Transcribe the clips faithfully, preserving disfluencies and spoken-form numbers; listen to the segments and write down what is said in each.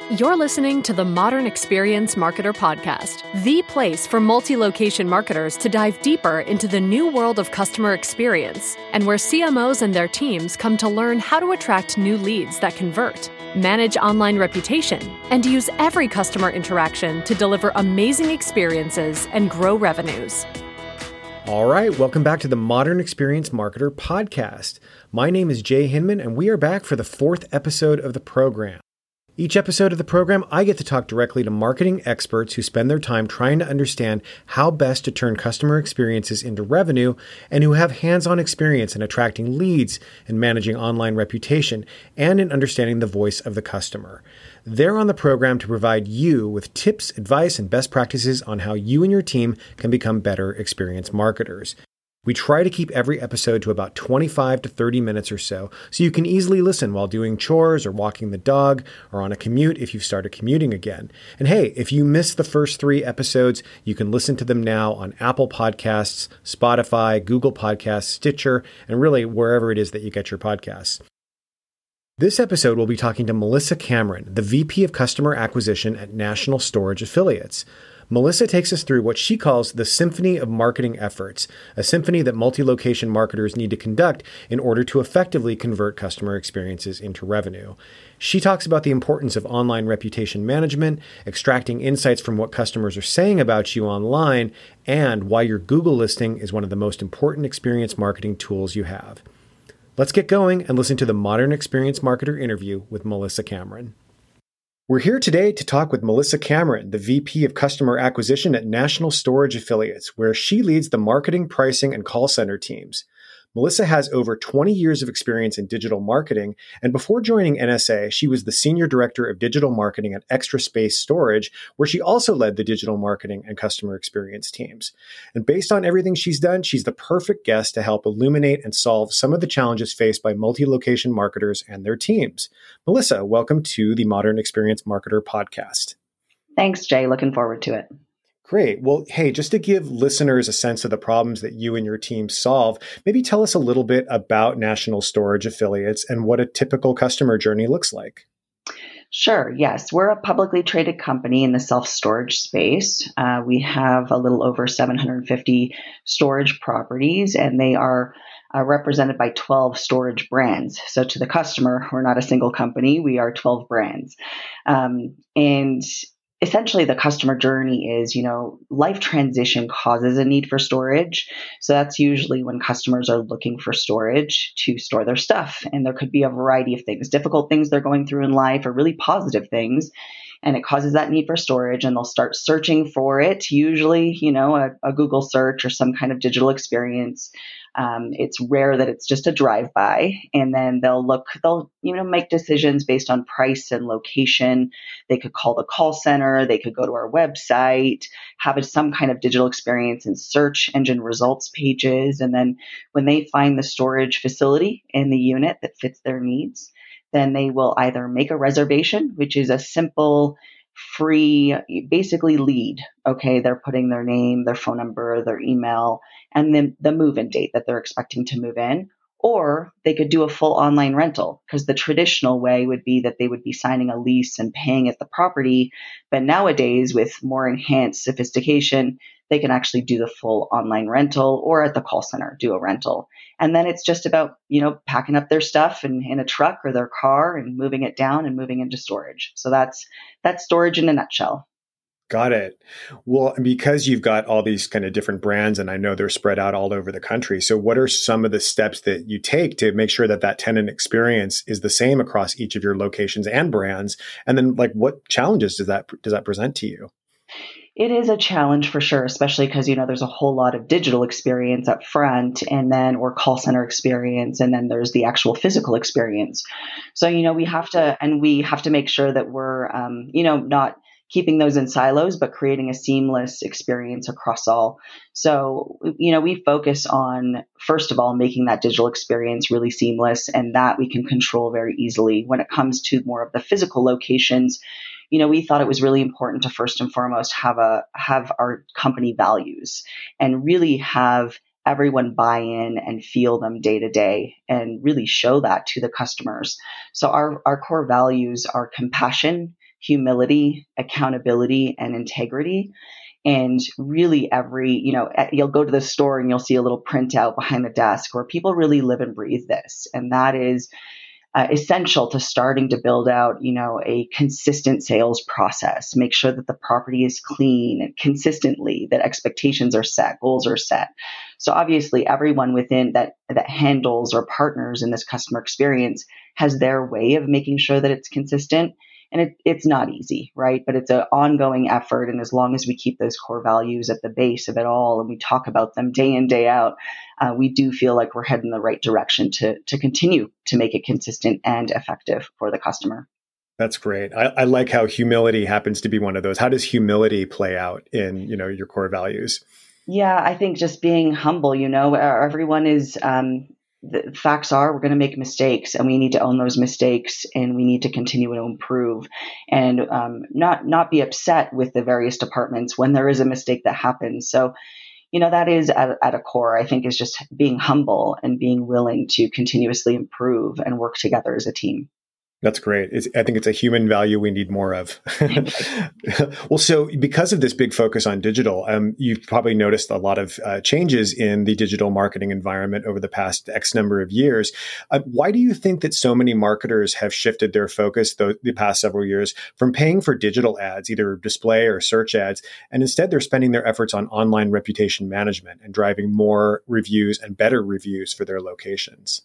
You're listening to the Modern Experience Marketer Podcast, the place for multi-location marketers to dive deeper into the new world of customer experience, and where C M Os and their teams come to learn how to attract new leads that convert, manage online reputation, and use every customer interaction to deliver amazing experiences and grow revenues. All right, welcome back to the Modern Experience Marketer Podcast. My name is Jay Hinman, and we are back for the fourth episode of the program. Each episode of the program, I get to talk directly to marketing experts who spend their time trying to understand how best to turn customer experiences into revenue and who have hands-on experience in attracting leads and managing online reputation and in understanding the voice of the customer. They're on the program to provide you with tips, advice, and best practices on how you and your team can become better experience marketers. We try to keep every episode to about twenty-five to thirty minutes or so, so you can easily listen while doing chores or walking the dog or on a commute if you've started commuting again. And hey, if you missed the first three episodes, you can listen to them now on Apple Podcasts, Spotify, Google Podcasts, Stitcher, and really wherever it is that you get your podcasts. This episode, we'll be talking to Melissa Cameron, the V P of Customer Acquisition at National Storage Affiliates. Melissa takes us through what she calls the symphony of marketing efforts, a symphony that multi-location marketers need to conduct in order to effectively convert customer experiences into revenue. She talks about the importance of online reputation management, extracting insights from what customers are saying about you online, and why your Google listing is one of the most important experience marketing tools you have. Let's get going and listen to the Modern Experience Marketer interview with Melissa Cameron. We're here today to talk with Melissa Cameron, the V P of Customer Acquisition at National Storage Affiliates, where she leads the marketing, pricing, and call center teams. Melissa has over twenty years of experience in digital marketing, and before joining N S A, she was the Senior Director of Digital Marketing at Extra Space Storage, where she also led the digital marketing and customer experience teams. And based on everything she's done, she's the perfect guest to help illuminate and solve some of the challenges faced by multi-location marketers and their teams. Melissa, welcome to the Modern Experience Marketer Podcast. Thanks, Jay. Looking forward to it. Great. Well, hey, just to give listeners a sense of the problems that you and your team solve, maybe tell us a little bit about National Storage Affiliates and what a typical customer journey looks like. Sure. Yes. We're a publicly traded company in the self-storage space. Uh, we have a little over seven hundred fifty storage properties, and they are uh, represented by twelve storage brands. So to the customer, we're not a single company. We are twelve brands. Um, and Essentially, the customer journey is, you know, life transition causes a need for storage. So that's usually when customers are looking for storage to store their stuff. And there could be a variety of things, difficult things they're going through in life or really positive things. And it causes that need for storage, and they'll start searching for it, usually, you know, a, a Google search or some kind of digital experience. Um, it's rare that it's just a drive-by, and then they'll look, they'll, you know, make decisions based on price and location. They could call the call center, they could go to our website, have some kind of digital experience in search engine results pages. And then when they find the storage facility in the unit that fits their needs, then they will either make a reservation, which is a simple, free, basically lead. Okay, they're putting their name, their phone number, their email, and then the move-in date that they're expecting to move in. Or they could do a full online rental, because the traditional way would be that they would be signing a lease and paying at the property. But nowadays, with more enhanced sophistication, they can actually do the full online rental, or at the call center, do a rental. And then it's just about, you know, packing up their stuff in, in a truck or their car and moving it down and moving into storage. So that's that's storage in a nutshell. Got it. Well, because you've got all these kind of different brands, and I know they're spread out all over the country. So what are some of the steps that you take to make sure that that tenant experience is the same across each of your locations and brands? And then, like, what challenges does that does that present to you? It is a challenge for sure, especially because, you know, there's a whole lot of digital experience up front, and then or call center experience, and then there's the actual physical experience. So, you know, we have to, and we have to make sure that we're, um, you know, not keeping those in silos, but creating a seamless experience across all. So, you know, we focus on, first of all, making that digital experience really seamless, and that we can control very easily. When it comes to more of the physical locations, you know, we thought it was really important to first and foremost have a have our company values and really have everyone buy in and feel them day to day and really show that to the customers. So our, our core values are compassion, humility, accountability, and integrity. And really every, you know, you'll go to the store and you'll see a little printout behind the desk where people really live and breathe this. And that is uh, essential to starting to build out, you know, a consistent sales process. Make sure that the property is clean and consistently, that expectations are set, goals are set. So obviously everyone within that, that handles or partners in this customer experience has their way of making sure that it's consistent. And it, it's not easy, right? But it's an ongoing effort. And as long as we keep those core values at the base of it all and we talk about them day in, day out, uh, we do feel like we're heading in the right direction to, to continue to make it consistent and effective for the customer. That's great. I, I like how humility happens to be one of those. How does humility play out in, you know, your core values? Yeah, I think just being humble, you know, everyone is, um, the facts are we're going to make mistakes and we need to own those mistakes and we need to continue to improve and um, not not be upset with the various departments when there is a mistake that happens. So, you know, that is at, at a core, I think, is just being humble and being willing to continuously improve and work together as a team. That's great. It's, I think it's a human value we need more of. Well, so because of this big focus on digital, um, you've probably noticed a lot of uh, changes in the digital marketing environment over the past X number of years. Uh, why do you think that so many marketers have shifted their focus the, the past several years from paying for digital ads, either display or search ads, and instead they're spending their efforts on online reputation management and driving more reviews and better reviews for their locations?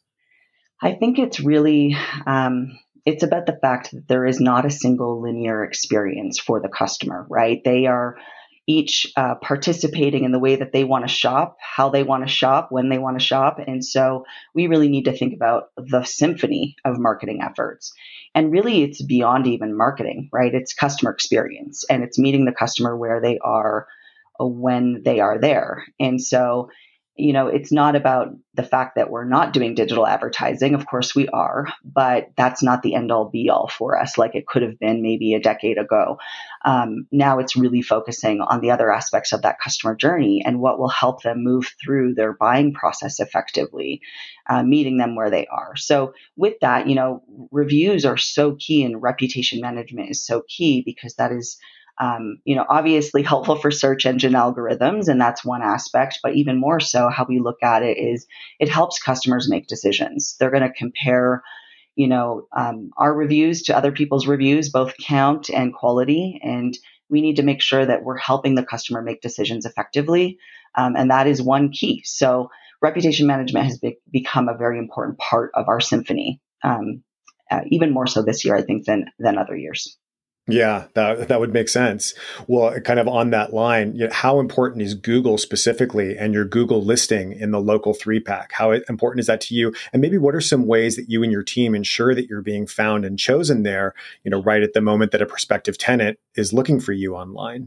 I think it's really... Um, It's about the fact that there is not a single linear experience for the customer, right? They are each uh, participating in the way that they want to shop, how they want to shop, when they want to shop. And so we really need to think about the symphony of marketing efforts. And really, it's beyond even marketing, right? It's customer experience and it's meeting the customer where they are uh, when they are there. And so you know, it's not about the fact that we're not doing digital advertising. Of course we are, but that's not the end all be all for us like it could have been maybe a decade ago. Um, now it's really focusing on the other aspects of that customer journey and what will help them move through their buying process effectively, uh, meeting them where they are. So with that, you know, reviews are so key and reputation management is so key because that is Um, you know, obviously helpful for search engine algorithms, and that's one aspect, but even more so how we look at it is it helps customers make decisions. They're going to compare, you know, um, our reviews to other people's reviews, both count and quality, and we need to make sure that we're helping the customer make decisions effectively, um, and that is one key. So reputation management has be- become a very important part of our symphony, um, uh, even more so this year, I think, than than other years. Yeah, that that would make sense. Well, kind of on that line, you know, how important is Google specifically and your Google listing in the local three pack? How important is that to you? And maybe what are some ways that you and your team ensure that you're being found and chosen there, you know, right at the moment that a prospective tenant is looking for you online?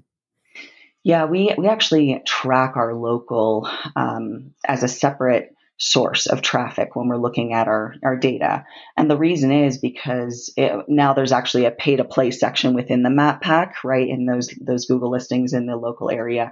Yeah, we we actually track our local um, as a separate source of traffic when we're looking at our, our data. And the reason is because it, now there's actually a pay to play section within the map pack, right? In those, those Google listings in the local area.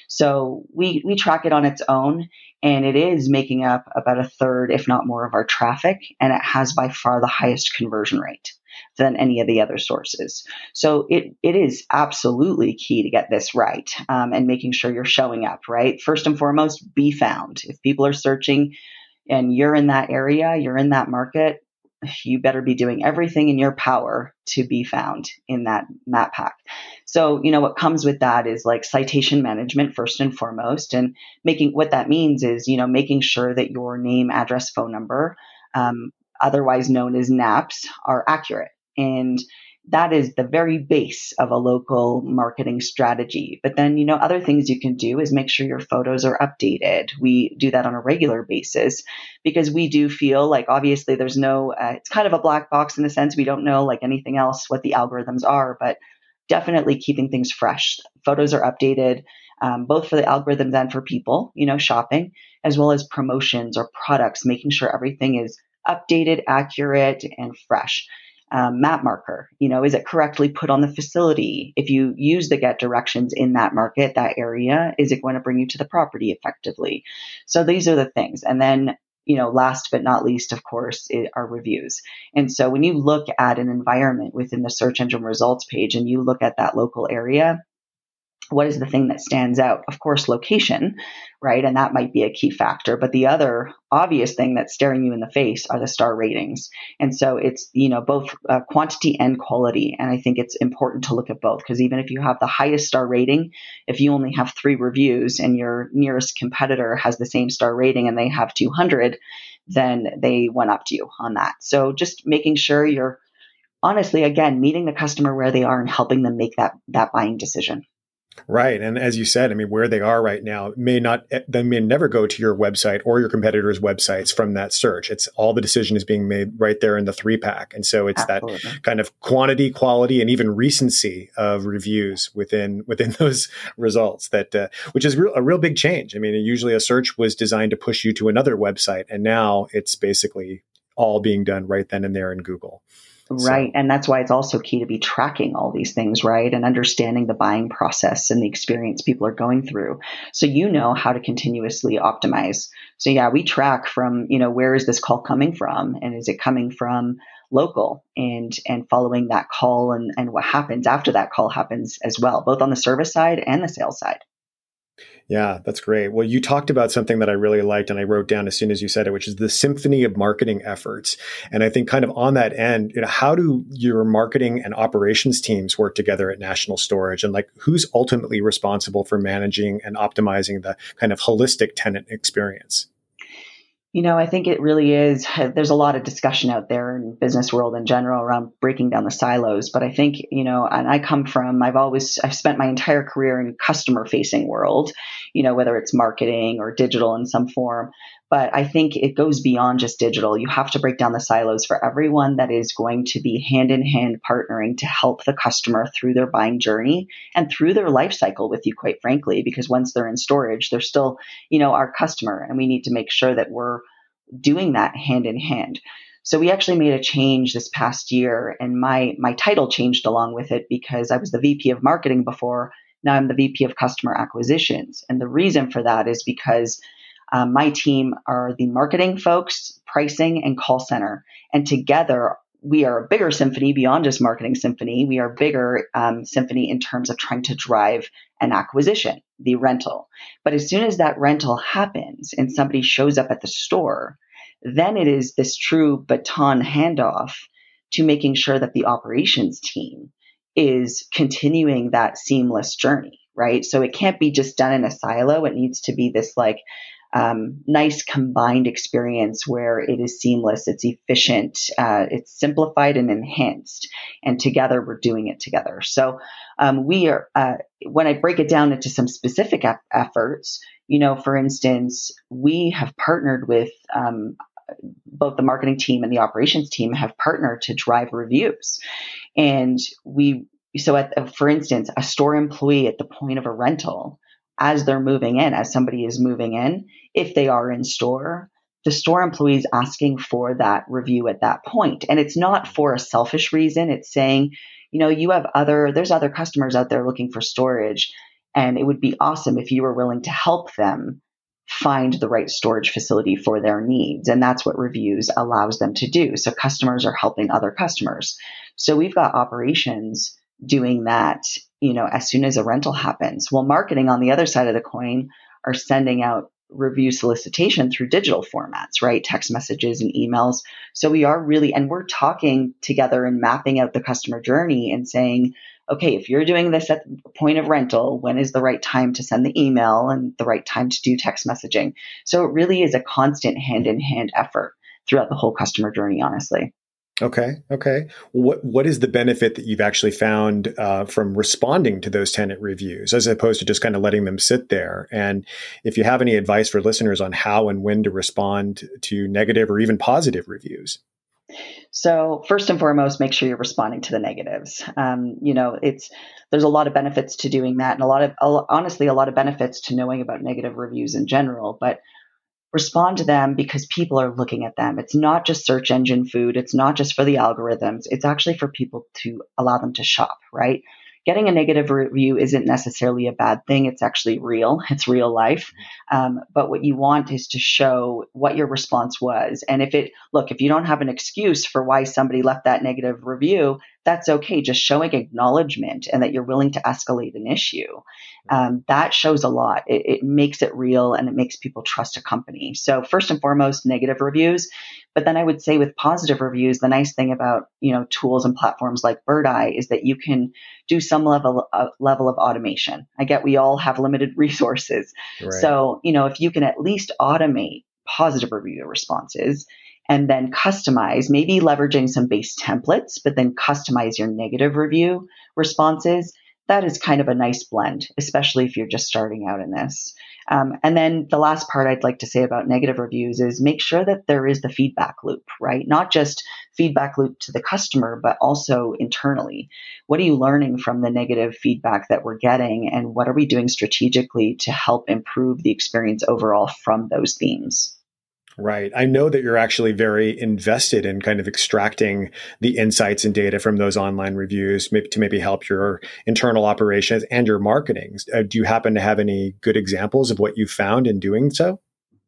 So we, we track it on its own and it is making up about a third, if not more of our traffic. And it has by far the highest conversion rate than any of the other sources. So it it is absolutely key to get this right um, and making sure you're showing up, right? First and foremost, be found. If people are searching and you're in that area, you're in that market, you better be doing everything in your power to be found in that map pack. So, you know, what comes with that is like citation management first and foremost. And making what that means is, you know, making sure that your name, address, phone number, um, otherwise known as NAPs, are accurate. And that is the very base of a local marketing strategy. But then, you know, other things you can do is make sure your photos are updated. We do that on a regular basis because we do feel like obviously there's no, uh, it's kind of a black box in the sense we don't know like anything else what the algorithms are, but definitely keeping things fresh. Photos are updated, um, both for the algorithms and for people, you know, shopping, as well as promotions or products, making sure everything is updated, accurate, and fresh. Um, map marker, you know, is it correctly put on the facility? If you use the get directions in that market, that area, is it going to bring you to the property effectively? So these are the things. And then, you know, last but not least, of course, it, are reviews. And so when you look at an environment within the search engine results page and you look at that local area, what is the thing that stands out? Of course, location, right? And that might be a key factor. But the other obvious thing that's staring you in the face are the star ratings. And so it's, you know, both uh, quantity and quality. And I think it's important to look at both, because even if you have the highest star rating, if you only have three reviews and your nearest competitor has the same star rating and they have two hundred, then they went up to you on that. So just making sure you're honestly, again, meeting the customer where they are and helping them make that, that buying decision. Right. And as you said, I mean, where they are right now may not, they may never go to your website or your competitors' websites from that search. It's all the decision is being made right there in the three pack. And so it's Absolutely. That kind of quantity, quality, and even recency of reviews within, within those results that, uh, which is real, a real big change. I mean, usually a search was designed to push you to another website, and now it's basically all being done right then and there in Google. Right. So. And that's why it's also key to be tracking all these things, right? And understanding the buying process and the experience people are going through. So you know how to continuously optimize. So yeah, we track from, you know, where is this call coming from? And is it coming from local? And and following that call and, and what happens after that call happens as well, both on the service side and the sales side. Yeah, that's great. Well, you talked about something that I really liked and I wrote down as soon as you said it, which is the symphony of marketing efforts. And I think kind of on that end, you know, how do your marketing and operations teams work together at National Storage? And like, who's ultimately responsible for managing and optimizing the kind of holistic tenant experience? You know, I think it really is. There's a lot of discussion out there in business world in general around breaking down the silos. But I think, you know, and I come from, I've always, I've spent my entire career in customer facing world, you know, whether it's marketing or digital in some form. But I think it goes beyond just digital. You have to break down the silos for everyone that is going to be hand in hand partnering to help the customer through their buying journey and through their life cycle with you, quite frankly, because once they're in storage, they're still, you know, our customer. And we need to make sure that we're doing that hand in hand. So we actually made a change this past year, and my my title changed along with it because I was the V P of marketing before. Now I'm the V P of customer acquisitions. And the reason for that is because Um, my team are the marketing folks, pricing, and call center. And together, we are a bigger symphony beyond just marketing symphony. We are a bigger um, symphony in terms of trying to drive an acquisition, the rental. But as soon as that rental happens and somebody shows up at the store, then it is this true baton handoff to making sure that the operations team is continuing that seamless journey, right? So it can't be just done in a silo. It needs to be this like Um, nice combined experience where it is seamless, it's efficient, uh, it's simplified and enhanced, and together we're doing it together. So um, we are, uh, when I break it down into some specific ep- efforts, you know, for instance, we have partnered with um, both the marketing team and the operations team have partnered to drive reviews. And we, so at, for instance, a store employee at the point of a rental, as they're moving in, as somebody is moving in, if they are in store, the store employee is asking for that review at that point. And it's not for a selfish reason. It's saying, you know, you have other, there's other customers out there looking for storage, and it would be awesome if you were willing to help them find the right storage facility for their needs. And that's what reviews allows them to do. So customers are helping other customers. So we've got operations doing that, you know, as soon as a rental happens. Well, marketing on the other side of the coin are sending out review solicitation through digital formats, right? Text messages and emails. So we are really, and we're talking together and mapping out the customer journey and saying, okay, if you're doing this at the point of rental, when is the right time to send the email and the right time to do text messaging? So it really is a constant hand in hand effort throughout the whole customer journey, honestly. Okay. Okay. What What is the benefit that you've actually found uh, from responding to those tenant reviews as opposed to just kind of letting them sit there? And if you have any advice for listeners on how and when to respond to negative or even positive reviews? So first and foremost, make sure you're responding to the negatives. Um, you know, it's there's a lot of benefits to doing that, and a lot of honestly a lot of benefits to knowing about negative reviews in general, but respond to them because people are looking at them. It's not just search engine food. It's not just for the algorithms. It's actually for people to allow them to shop, right? getting a negative review isn't necessarily a bad thing. It's actually real. It's real life. Um, but what you want is to show what your response was. And if it, look, if you don't have an excuse for why somebody left that negative review, that's okay. Just showing acknowledgement and that you're willing to escalate an issue. Um, that shows a lot. It, it makes it real and it makes people trust a company. So first and foremost, negative reviews. But then I would say with positive reviews, the nice thing about, you know, tools and platforms like Birdeye is that you can do some level of, level of automation. I get we all have limited resources. Right. So, you know, if you can at least automate positive review responses and then customize, maybe leveraging some base templates, but then customize your negative review responses, that is kind of a nice blend, especially if you're just starting out in this. Um, and then the last part I'd like to say about negative reviews is make sure that there is the feedback loop, right? Not just feedback loop to the customer, but also internally. What are you learning from the negative feedback that we're getting? And what are we doing strategically to help improve the experience overall from those themes? Right. I know that you're actually very invested in kind of extracting the insights and data from those online reviews maybe, to maybe help your internal operations and your marketing. Uh, do you happen to have any good examples of what you found in doing so?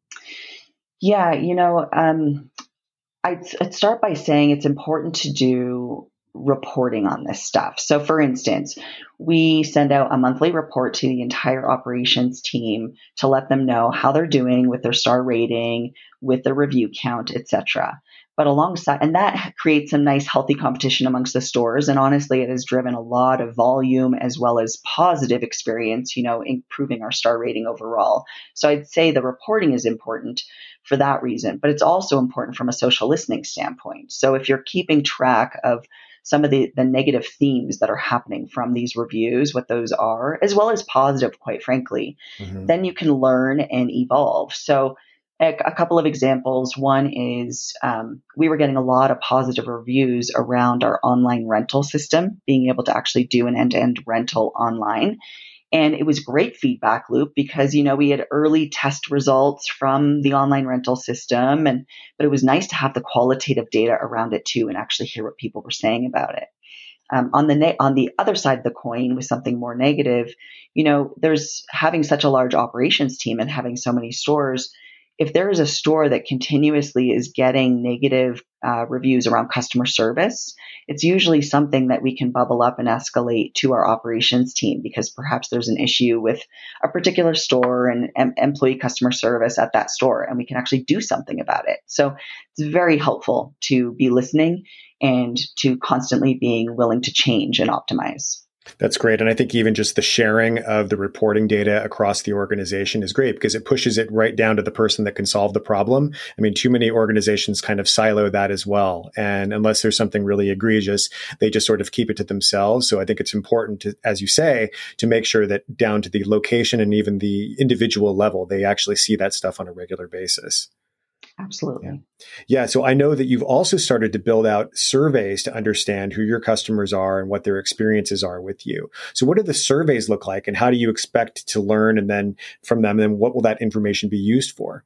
Yeah, you know, um, I'd, I'd start by saying it's important to do reporting on this stuff. So for instance, we send out a monthly report to the entire operations team to let them know how they're doing with their star rating, with the review count, et cetera. But alongside, and that creates some nice healthy competition amongst the stores. And honestly, it has driven a lot of volume as well as positive experience, you know, improving our star rating overall. So I'd say the reporting is important for that reason, but it's also important from a social listening standpoint. So if you're keeping track of some of the, the negative themes that are happening from these reviews, what those are, as well as positive, quite frankly, mm-hmm. then you can learn and evolve. So a, a couple of examples. One is um, we were getting a lot of positive reviews around our online rental system, being able to actually do an end-to-end rental online. And it was great feedback loop because, you know, we had early test results from the online rental system, and but it was nice to have the qualitative data around it too and actually hear what people were saying about it. Um, on the ne- on the other side of the coin with something more negative, you know, there's having such a large operations team and having so many stores. If there is a store that continuously is getting negative uh, reviews around customer service, it's usually something that we can bubble up and escalate to our operations team because perhaps there's an issue with a particular store and em- employee customer service at that store, and we can actually do something about it. So it's very helpful to be listening and to constantly being willing to change and optimize. That's great. And I think even just the sharing of the reporting data across the organization is great because it pushes it right down to the person that can solve the problem. I mean, too many organizations kind of silo that as well. And unless there's something really egregious, they just sort of keep it to themselves. So I think it's important to, as you say, to make sure that down to the location and even the individual level, they actually see that stuff on a regular basis. Absolutely. Yeah. yeah. So I know that you've also started to build out surveys to understand who your customers are and what their experiences are with you. So what do the surveys look like and how do you expect to learn and then from them, then what will that information be used for?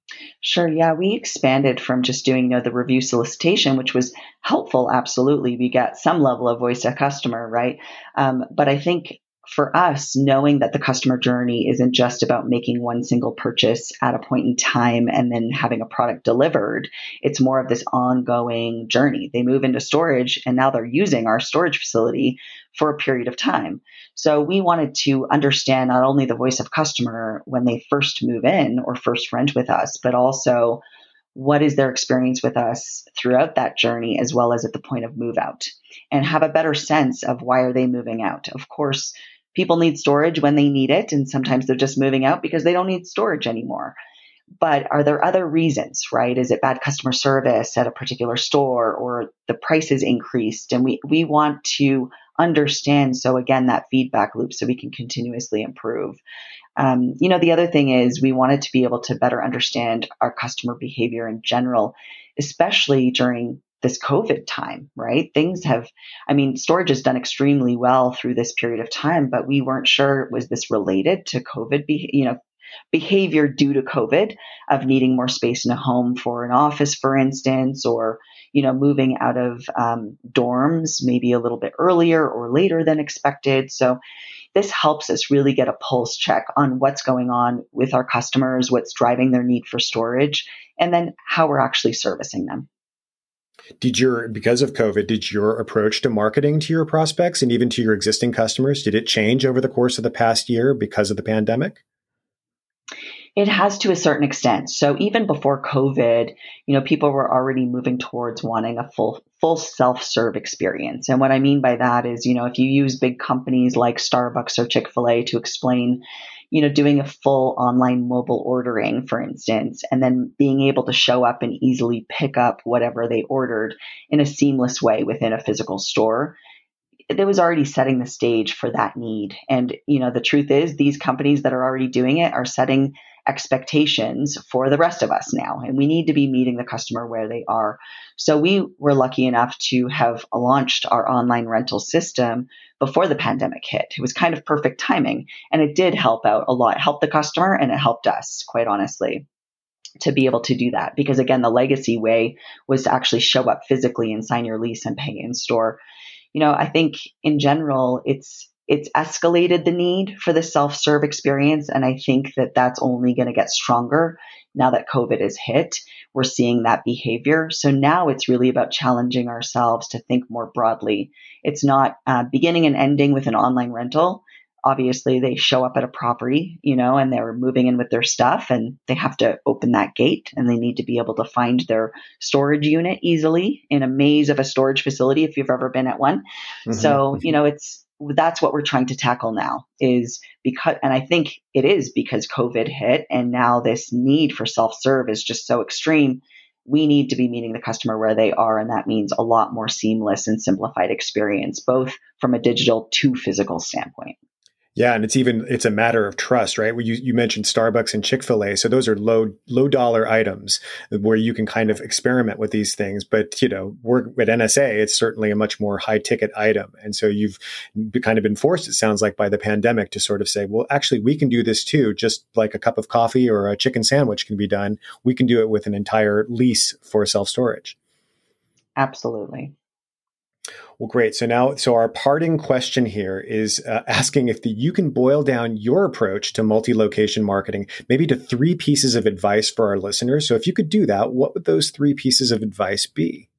Sure. Yeah. We expanded from just doing, you know, the review solicitation, which was helpful. Absolutely. We got some level of voice of customer, right? Um, but I think for us, knowing that the customer journey isn't just about making one single purchase at a point in time and then having a product delivered, it's more of this ongoing journey. They move into storage and now they're using our storage facility for a period of time. So we wanted to understand not only the voice of customer when they first move in or first rent with us, but also what is their experience with us throughout that journey, as well as at the point of move out, and have a better sense of why are they moving out. Of course, people need storage when they need it, and sometimes they're just moving out because they don't need storage anymore. But are there other reasons, right? Is it bad customer service at a particular store or the price is increased? And we, we want to understand, so again, that feedback loop so we can continuously improve. Um, you know, the other thing is we wanted to be able to better understand our customer behavior in general, especially during this COVID time, right? Things have, I mean, storage has done extremely well through this period of time, but we weren't sure, was this related to COVID, be, you know, behavior due to COVID of needing more space in a home for an office, for instance, or, you know, moving out of um, dorms maybe a little bit earlier or later than expected. So this helps us really get a pulse check on what's going on with our customers, what's driving their need for storage, and then how we're actually servicing them. Did your, because of COVID, did your approach to marketing to your prospects and even to your existing customers, did it change over the course of the past year because of the pandemic? It has to a certain extent. So even before COVID, you know, people were already moving towards wanting a full, full self-serve experience. And what I mean by that is, you know, if you use big companies like Starbucks or Chick-fil-A to explain, you know, doing a full online mobile ordering, for instance, and then being able to show up and easily pick up whatever they ordered in a seamless way within a physical store, it was already setting the stage for that need. And, you know, the truth is these companies that are already doing it are setting expectations for the rest of us now. And we need to be meeting the customer where they are. So we were lucky enough to have launched our online rental system before the pandemic hit. It was kind of perfect timing. And it did help out a lot. It helped the customer and it helped us, quite honestly, to be able to do that. Because again, the legacy way was to actually show up physically and sign your lease and pay in store. You know, I think in general, it's It's escalated the need for the self-serve experience. And I think that that's only going to get stronger now that COVID has hit. We're seeing that behavior. So now it's really about challenging ourselves to think more broadly. It's not uh, beginning and ending with an online rental. Obviously, they show up at a property, you know, and they're moving in with their stuff and they have to open that gate and they need to be able to find their storage unit easily in a maze of a storage facility if you've ever been at one. Mm-hmm. So, you know, it's that's what we're trying to tackle now is because, and I think it is because COVID hit and now this need for self-serve is just so extreme. We need to be meeting the customer where they are. And that means a lot more seamless and simplified experience, both from a digital to physical standpoint. Yeah, and it's even it's a matter of trust, right? You you mentioned Starbucks and Chick-fil-A, so those are low low dollar items where you can kind of experiment with these things. But you know, we're at N S A, it's certainly a much more high ticket item, and so you've kind of been forced, it sounds like, by the pandemic to sort of say, well, actually, we can do this too. Just like a cup of coffee or a chicken sandwich can be done, we can do it with an entire lease for self storage. Absolutely. Well, great. So now, so our parting question here is uh, asking if the, you can boil down your approach to multi-location marketing, maybe to three pieces of advice for our listeners. So if you could do that, what would those three pieces of advice be?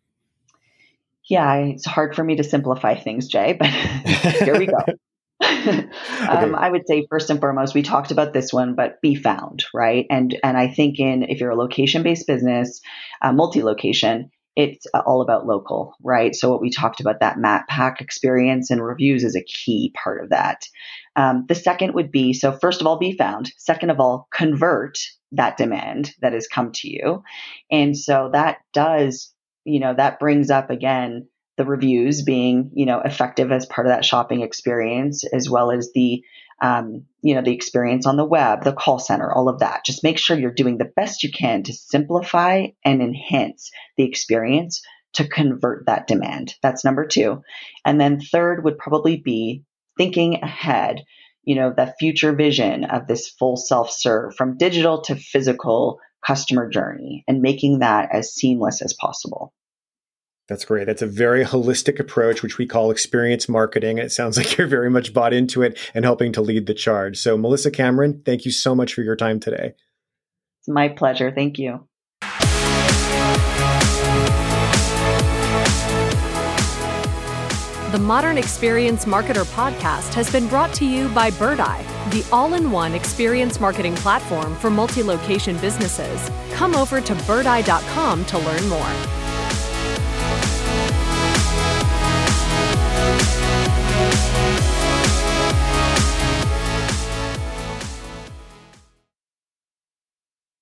Yeah, it's hard for me to simplify things, Jay, but here we go. um, okay. I would say first and foremost, we talked about this one, but be found, right? And and I think in if you're a location-based business, uh, multi-location, it's all about local, right? So what we talked about, that map pack experience and reviews is a key part of that. Um, the second would be, so first of all, be found. Second of all, convert that demand that has come to you. And so that does, you know, that brings up again, the reviews being, you know, effective as part of that shopping experience, as well as the, um, you know, the experience on the web, the call center, all of that. Just make sure you're doing the best you can to simplify and enhance the experience to convert that demand. That's number two. And then third would probably be thinking ahead, you know, the future vision of this full self-serve from digital to physical customer journey and making that as seamless as possible. That's great. That's a very holistic approach, which we call experience marketing. It sounds like you're very much bought into it and helping to lead the charge. So Melissa Cameron, thank you so much for your time today. It's my pleasure. Thank you. The Modern Experience Marketer podcast has been brought to you by Birdeye, the all-in-one experience marketing platform for multi-location businesses. Come over to birdeye dot com to learn more.